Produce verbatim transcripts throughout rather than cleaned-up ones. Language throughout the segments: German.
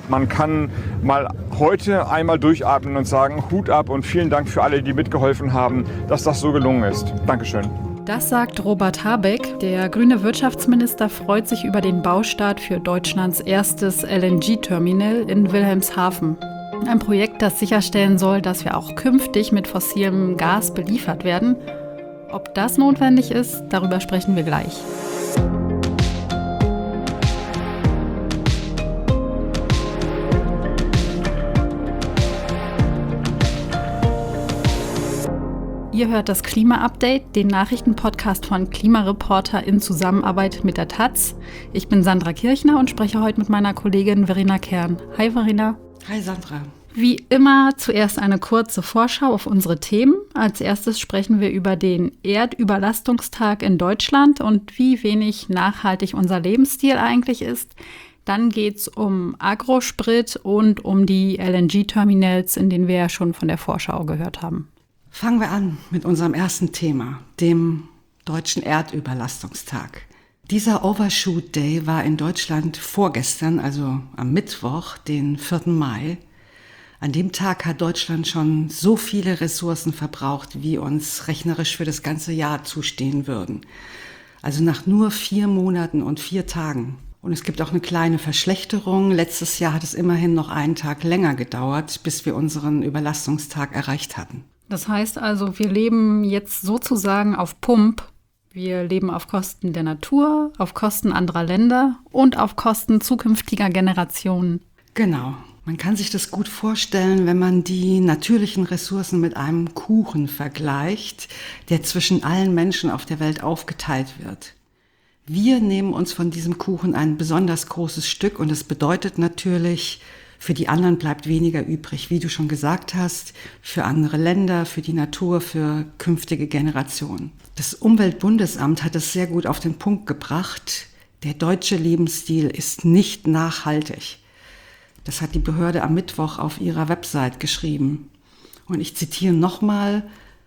Man kann mal heute einmal durchatmen und sagen, Hut ab und vielen Dank für alle, die mitgeholfen haben, dass das so gelungen ist. Dankeschön. Das sagt Robert Habeck. Der grüne Wirtschaftsminister freut sich über den Baustart für Deutschlands erstes L N G-Terminal in Wilhelmshaven. Ein Projekt, das sicherstellen soll, dass wir auch künftig mit fossilem Gas beliefert werden. Ob das notwendig ist, darüber sprechen wir gleich. Ihr hört das Klima-Update, den Nachrichtenpodcast von Klimareporter in Zusammenarbeit mit der Taz. Ich bin Sandra Kirchner und spreche heute mit meiner Kollegin Verena Kern. Hi Verena. Hi Sandra. Wie immer zuerst eine kurze Vorschau auf unsere Themen. Als erstes sprechen wir über den Erdüberlastungstag in Deutschland und wie wenig nachhaltig unser Lebensstil eigentlich ist. Dann geht es um Agrosprit und um die L N G-Terminals, in denen wir ja schon von der Vorschau gehört haben. Fangen wir an mit unserem ersten Thema, dem Deutschen Erdüberlastungstag. Dieser Overshoot Day war in Deutschland vorgestern, also am Mittwoch, den vierten Mai. An dem Tag hat Deutschland schon so viele Ressourcen verbraucht, wie uns rechnerisch für das ganze Jahr zustehen würden. Also nach nur vier Monaten und vier Tagen. Und es gibt auch eine kleine Verschlechterung. Letztes Jahr hat es immerhin noch einen Tag länger gedauert, bis wir unseren Überlastungstag erreicht hatten. Das heißt also, wir leben jetzt sozusagen auf Pump. Wir leben auf Kosten der Natur, auf Kosten anderer Länder und auf Kosten zukünftiger Generationen. Genau. Man kann sich das gut vorstellen, wenn man die natürlichen Ressourcen mit einem Kuchen vergleicht, der zwischen allen Menschen auf der Welt aufgeteilt wird. Wir nehmen uns von diesem Kuchen ein besonders großes Stück und es bedeutet natürlich, für die anderen bleibt weniger übrig, wie du schon gesagt hast, für andere Länder, für die Natur, für künftige Generationen. Das Umweltbundesamt hat es sehr gut auf den Punkt gebracht. Der deutsche Lebensstil ist nicht nachhaltig. Das hat die Behörde am Mittwoch auf ihrer Website geschrieben. Und ich zitiere nochmal,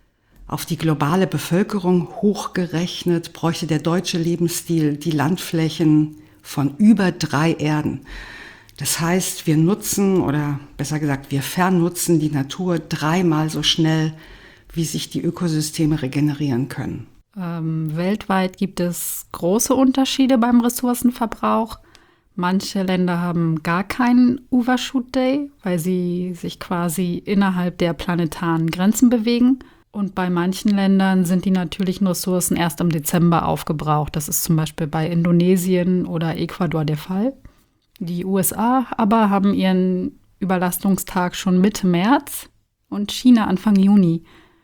auf die globale Bevölkerung hochgerechnet bräuchte der deutsche Lebensstil die Landflächen von über drei Erden. Das heißt, wir nutzen oder besser gesagt, wir vernutzen die Natur dreimal so schnell, wie sich die Ökosysteme regenerieren können. Ähm, weltweit gibt es große Unterschiede beim Ressourcenverbrauch. Manche Länder haben gar keinen Overshoot Day, weil sie sich quasi innerhalb der planetaren Grenzen bewegen. Und bei manchen Ländern sind die natürlichen Ressourcen erst im Dezember aufgebraucht. Das ist zum Beispiel bei Indonesien oder Ecuador der Fall. Die U S A aber haben ihren Überlastungstag schon Mitte März und China Anfang Juni.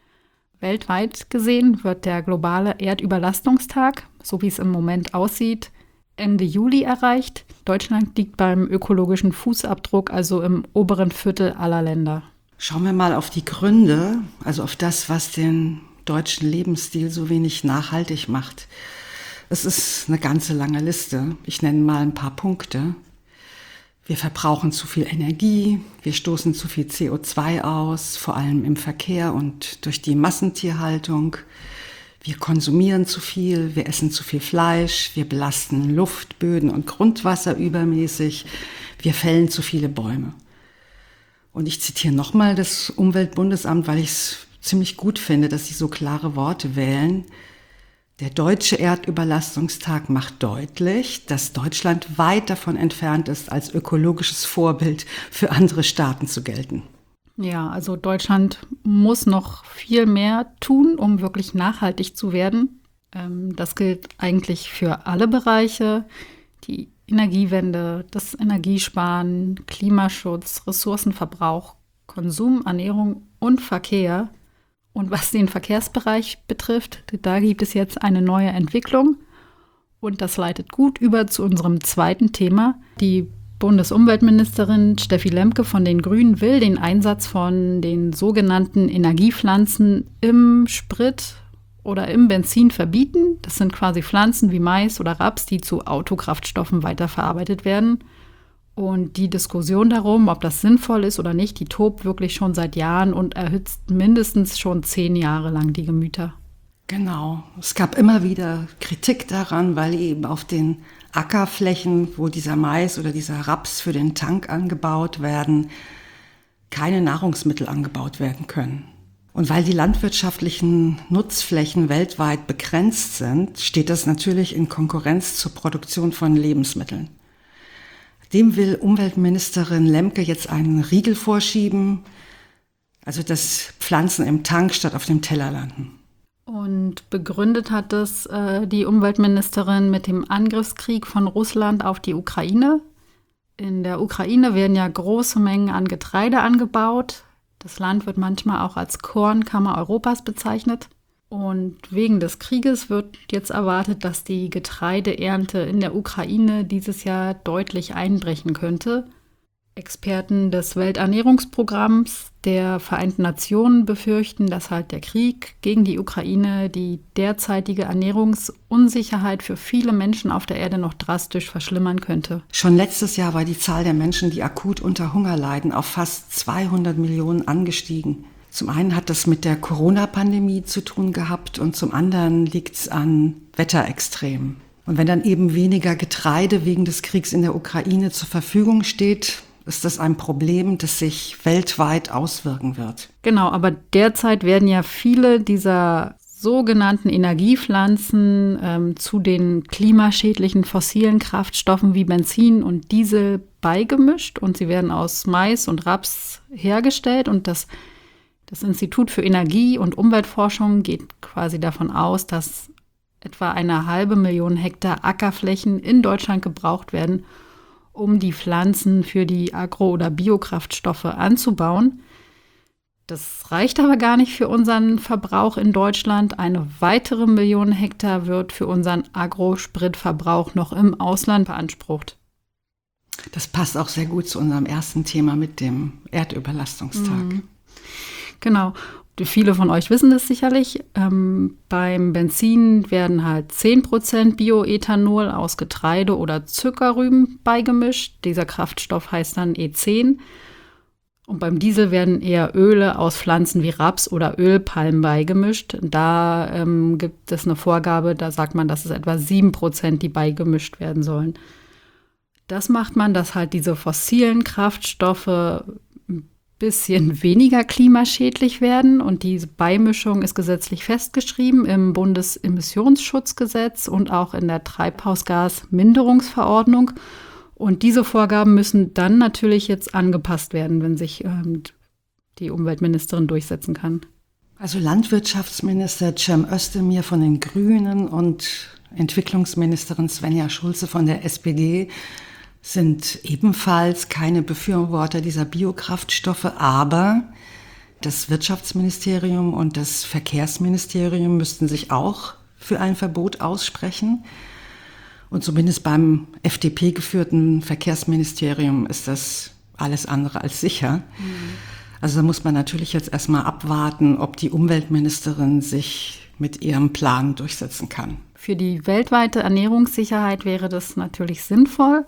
Weltweit gesehen wird der globale Erdüberlastungstag, so wie es im Moment aussieht, Ende Juli erreicht. Deutschland liegt beim ökologischen Fußabdruck also im oberen Viertel aller Länder. Schauen wir mal auf die Gründe, also auf das, was den deutschen Lebensstil so wenig nachhaltig macht. Es ist eine ganze lange Liste. Ich nenne mal ein paar Punkte. Wir verbrauchen zu viel Energie, wir stoßen zu viel C O zwei aus, vor allem im Verkehr und durch die Massentierhaltung. Wir konsumieren zu viel, wir essen zu viel Fleisch, wir belasten Luft, Böden und Grundwasser übermäßig, wir fällen zu viele Bäume. Und ich zitiere nochmal das Umweltbundesamt, weil ich es ziemlich gut finde, dass sie so klare Worte wählen. Der Deutsche Erdüberlastungstag macht deutlich, dass Deutschland weit davon entfernt ist, als ökologisches Vorbild für andere Staaten zu gelten. Ja, also Deutschland muss noch viel mehr tun, um wirklich nachhaltig zu werden. Das gilt eigentlich für alle Bereiche. Die Energiewende, das Energiesparen, Klimaschutz, Ressourcenverbrauch, Konsum, Ernährung und Verkehr. Und was den Verkehrsbereich betrifft, da gibt es jetzt eine neue Entwicklung. Und das leitet gut über zu unserem zweiten Thema. Die Bundesumweltministerin Steffi Lemke von den Grünen will den Einsatz von den sogenannten Energiepflanzen im Sprit oder im Benzin verbieten. Das sind quasi Pflanzen wie Mais oder Raps, die zu Autokraftstoffen weiterverarbeitet werden. Und die Diskussion darum, ob das sinnvoll ist oder nicht, die tobt wirklich schon seit Jahren und erhitzt mindestens schon zehn Jahre lang die Gemüter. Genau. Es gab immer wieder Kritik daran, weil eben auf den Ackerflächen, wo dieser Mais oder dieser Raps für den Tank angebaut werden, keine Nahrungsmittel angebaut werden können. Und weil die landwirtschaftlichen Nutzflächen weltweit begrenzt sind, steht das natürlich in Konkurrenz zur Produktion von Lebensmitteln. Dem will Umweltministerin Lemke jetzt einen Riegel vorschieben, also dass Pflanzen im Tank statt auf dem Teller landen. Und begründet hat es äh, die Umweltministerin mit dem Angriffskrieg von Russland auf die Ukraine. In der Ukraine werden ja große Mengen an Getreide angebaut. Das Land wird manchmal auch als Kornkammer Europas bezeichnet. Und wegen des Krieges wird jetzt erwartet, dass die Getreideernte in der Ukraine dieses Jahr deutlich einbrechen könnte. Experten des Welternährungsprogramms der Vereinten Nationen befürchten, dass halt der Krieg gegen die Ukraine die derzeitige Ernährungsunsicherheit für viele Menschen auf der Erde noch drastisch verschlimmern könnte. Schon letztes Jahr war die Zahl der Menschen, die akut unter Hunger leiden, auf fast zweihundert Millionen angestiegen. Zum einen hat das mit der Corona-Pandemie zu tun gehabt und zum anderen liegt es an Wetterextremen. Und wenn dann eben weniger Getreide wegen des Kriegs in der Ukraine zur Verfügung steht, ist das ein Problem, das sich weltweit auswirken wird. Genau, aber derzeit werden ja viele dieser sogenannten Energiepflanzen ähm, zu den klimaschädlichen fossilen Kraftstoffen wie Benzin und Diesel beigemischt und sie werden aus Mais und Raps hergestellt und das, das Institut für Energie- und Umweltforschung geht quasi davon aus, dass etwa eine halbe Million Hektar Ackerflächen in Deutschland gebraucht werden, um die Pflanzen für die Agro- oder Biokraftstoffe anzubauen. Das reicht aber gar nicht für unseren Verbrauch in Deutschland. Eine weitere Million Hektar wird für unseren Agrospritverbrauch noch im Ausland beansprucht. Das passt auch sehr gut zu unserem ersten Thema mit dem Erdüberlastungstag. Mhm. Genau. Viele von euch wissen das sicherlich. Ähm, beim Benzin werden halt zehn Prozent Bioethanol aus Getreide oder Zuckerrüben beigemischt. Dieser Kraftstoff heißt dann E zehn. Und beim Diesel werden eher Öle aus Pflanzen wie Raps oder Ölpalmen beigemischt. Da ähm, gibt es eine Vorgabe, da sagt man, dass es etwa sieben Prozent, die beigemischt werden sollen. Das macht man, dass halt diese fossilen Kraftstoffe bisschen weniger klimaschädlich werden und diese Beimischung ist gesetzlich festgeschrieben im Bundesemissionsschutzgesetz und auch in der Treibhausgasminderungsverordnung. Und diese Vorgaben müssen dann natürlich jetzt angepasst werden, wenn sich ähm, die Umweltministerin durchsetzen kann. Also Landwirtschaftsminister Cem Özdemir von den Grünen und Entwicklungsministerin Svenja Schulze von der S P D sind ebenfalls keine Befürworter dieser Biokraftstoffe, aber das Wirtschaftsministerium und das Verkehrsministerium müssten sich auch für ein Verbot aussprechen. Und zumindest beim F D P-geführten Verkehrsministerium ist das alles andere als sicher. Mhm. Also da muss man natürlich jetzt erstmal abwarten, ob die Umweltministerin sich mit ihrem Plan durchsetzen kann. Für die weltweite Ernährungssicherheit wäre das natürlich sinnvoll.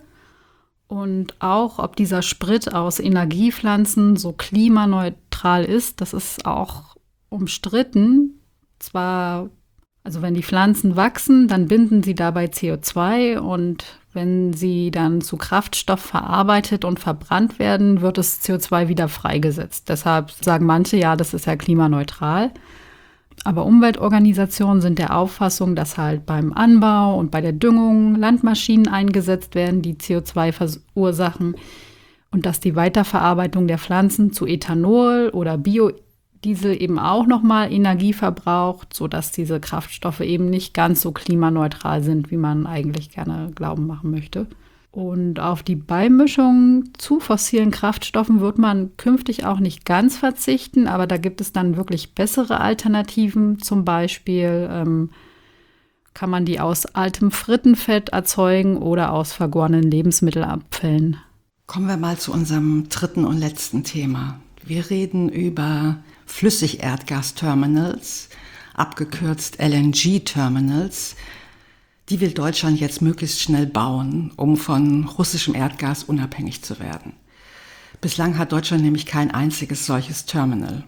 Und auch, ob dieser Sprit aus Energiepflanzen so klimaneutral ist, das ist auch umstritten. Zwar, also wenn die Pflanzen wachsen, dann binden sie dabei C O zwei und wenn sie dann zu Kraftstoff verarbeitet und verbrannt werden, wird das C O zwei wieder freigesetzt. Deshalb sagen manche, ja, das ist ja klimaneutral. Aber Umweltorganisationen sind der Auffassung, dass halt beim Anbau und bei der Düngung Landmaschinen eingesetzt werden, die C O zwei verursachen und dass die Weiterverarbeitung der Pflanzen zu Ethanol oder Biodiesel eben auch nochmal Energie verbraucht, sodass diese Kraftstoffe eben nicht ganz so klimaneutral sind, wie man eigentlich gerne glauben machen möchte. Und auf die Beimischung zu fossilen Kraftstoffen wird man künftig auch nicht ganz verzichten, aber da gibt es dann wirklich bessere Alternativen. Zum Beispiel ähm, kann man die aus altem Frittenfett erzeugen oder aus vergorenen Lebensmittelabfällen. Kommen wir mal zu unserem dritten und letzten Thema. Wir reden über Flüssigerdgasterminals, abgekürzt L N G-Terminals. Die will Deutschland jetzt möglichst schnell bauen, um von russischem Erdgas unabhängig zu werden. Bislang hat Deutschland nämlich kein einziges solches Terminal.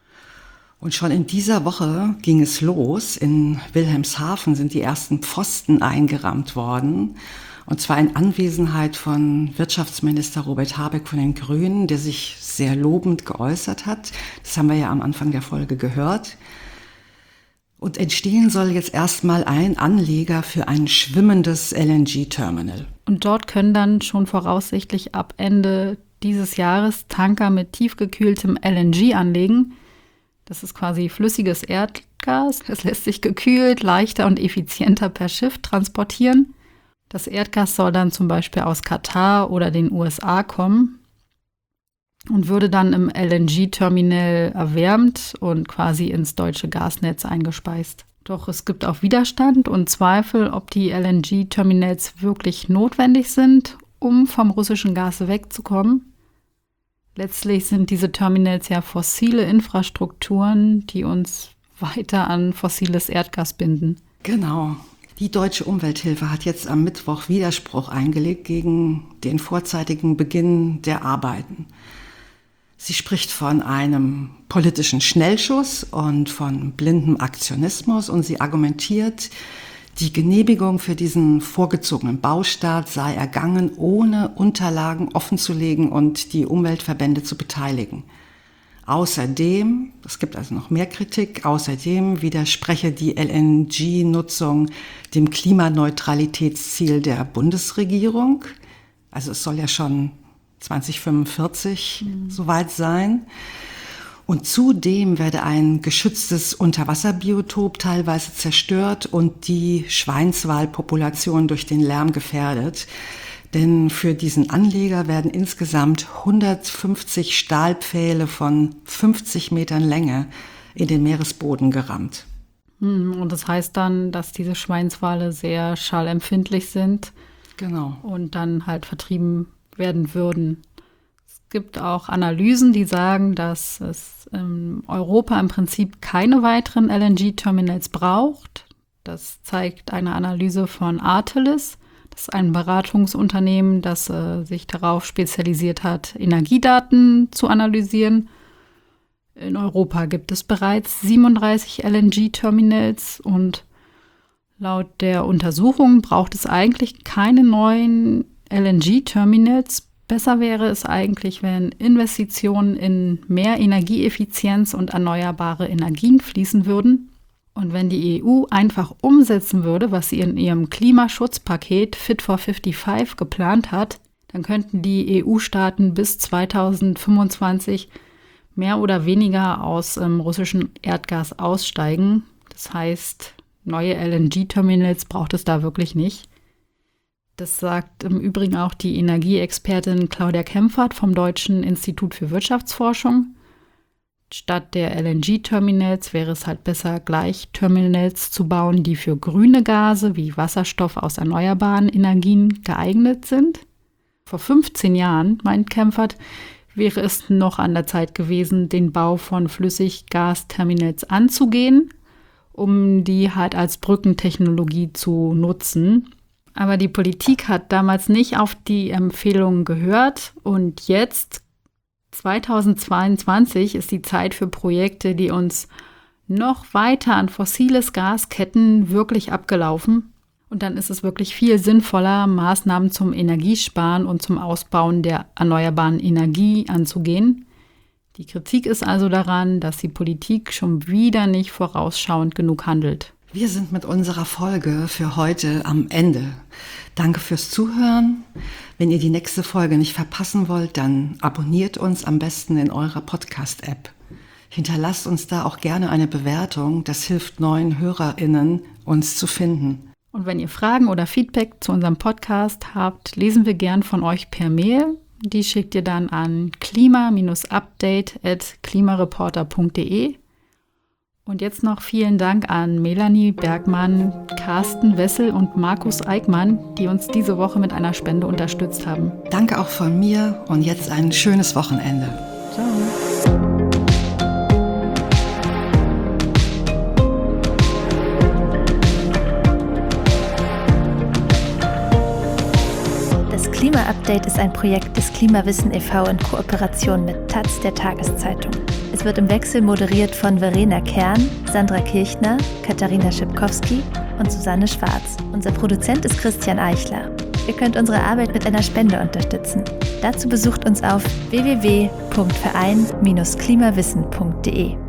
Und schon in dieser Woche ging es los. In Wilhelmshaven sind die ersten Pfosten eingerammt worden. Und zwar in Anwesenheit von Wirtschaftsminister Robert Habeck von den Grünen, der sich sehr lobend geäußert hat. Das haben wir ja am Anfang der Folge gehört. Und entstehen soll jetzt erstmal ein Anleger für ein schwimmendes L N G-Terminal. Und dort können dann schon voraussichtlich ab Ende dieses Jahres Tanker mit tiefgekühltem L N G anlegen. Das ist quasi flüssiges Erdgas. Es lässt sich gekühlt, leichter und effizienter per Schiff transportieren. Das Erdgas soll dann zum Beispiel aus Katar oder den U S A kommen und würde dann im L N G-Terminal erwärmt und quasi ins deutsche Gasnetz eingespeist. Doch es gibt auch Widerstand und Zweifel, ob die L N G-Terminals wirklich notwendig sind, um vom russischen Gas wegzukommen. Letztlich sind diese Terminals ja fossile Infrastrukturen, die uns weiter an fossiles Erdgas binden. Genau. Die Deutsche Umwelthilfe hat jetzt am Mittwoch Widerspruch eingelegt gegen den vorzeitigen Beginn der Arbeiten. Sie spricht von einem politischen Schnellschuss und von blindem Aktionismus und sie argumentiert, die Genehmigung für diesen vorgezogenen Baustart sei ergangen, ohne Unterlagen offenzulegen und die Umweltverbände zu beteiligen. Außerdem, es gibt also noch mehr Kritik, außerdem widerspreche die L N G-Nutzung dem Klimaneutralitätsziel der Bundesregierung. Also es soll ja schon zwanzig fünfundvierzig mhm. soweit sein. Und zudem werde ein geschütztes Unterwasserbiotop teilweise zerstört und die Schweinswalpopulation durch den Lärm gefährdet. Denn für diesen Anleger werden insgesamt hundertfünfzig Stahlpfähle von fünfzig Metern Länge in den Meeresboden gerammt. Und das heißt dann, dass diese Schweinswale sehr schallempfindlich sind. Genau. Und dann halt vertrieben werden würden. Es gibt auch Analysen, die sagen, dass es in Europa im Prinzip keine weiteren L N G-Terminals braucht. Das zeigt eine Analyse von Artelis. Das ist ein Beratungsunternehmen, das äh, sich darauf spezialisiert hat, Energiedaten zu analysieren. In Europa gibt es bereits siebenunddreißig L N G-Terminals und laut der Untersuchung braucht es eigentlich keine neuen L N G-Terminals. Besser wäre es eigentlich, wenn Investitionen in mehr Energieeffizienz und erneuerbare Energien fließen würden. Und wenn die E U einfach umsetzen würde, was sie in ihrem Klimaschutzpaket Fit for fünfundfünfzig geplant hat, dann könnten die E U-Staaten bis zweitausendfünfundzwanzig mehr oder weniger aus ähm, russischem Erdgas aussteigen. Das heißt, neue L N G-Terminals braucht es da wirklich nicht. Das sagt im Übrigen auch die Energieexpertin Claudia Kempfert vom Deutschen Institut für Wirtschaftsforschung. Statt der L N G-Terminals wäre es halt besser, gleich Terminals zu bauen, die für grüne Gase wie Wasserstoff aus erneuerbaren Energien geeignet sind. Vor fünfzehn Jahren, meint Kempfert, wäre es noch an der Zeit gewesen, den Bau von Flüssiggasterminals anzugehen, um die halt als Brückentechnologie zu nutzen. Aber die Politik hat damals nicht auf die Empfehlungen gehört und jetzt, zweitausendzweiundzwanzig, ist die Zeit für Projekte, die uns noch weiter an fossiles Gas ketten, wirklich abgelaufen. Und dann ist es wirklich viel sinnvoller, Maßnahmen zum Energiesparen und zum Ausbauen der erneuerbaren Energie anzugehen. Die Kritik ist also daran, dass die Politik schon wieder nicht vorausschauend genug handelt. Wir sind mit unserer Folge für heute am Ende. Danke fürs Zuhören. Wenn ihr die nächste Folge nicht verpassen wollt, dann abonniert uns am besten in eurer Podcast-App. Hinterlasst uns da auch gerne eine Bewertung. Das hilft neuen HörerInnen, uns zu finden. Und wenn ihr Fragen oder Feedback zu unserem Podcast habt, lesen wir gern von euch per Mail. Die schickt ihr dann an klima update at klimareporter punkt de. Und jetzt noch vielen Dank an Melanie Bergmann, Carsten Wessel und Markus Eickmann, die uns diese Woche mit einer Spende unterstützt haben. Danke auch von mir und jetzt ein schönes Wochenende. Ciao. Das Klima-Update ist ein Projekt des Klimawissen e V in Kooperation mit Taz, der Tageszeitung. Es wird im Wechsel moderiert von Verena Kern, Sandra Kirchner, Katharina Schipkowski und Susanne Schwarz. Unser Produzent ist Christian Eichler. Ihr könnt unsere Arbeit mit einer Spende unterstützen. Dazu besucht uns auf w w w punkt verein Bindestrich klimawissen punkt de.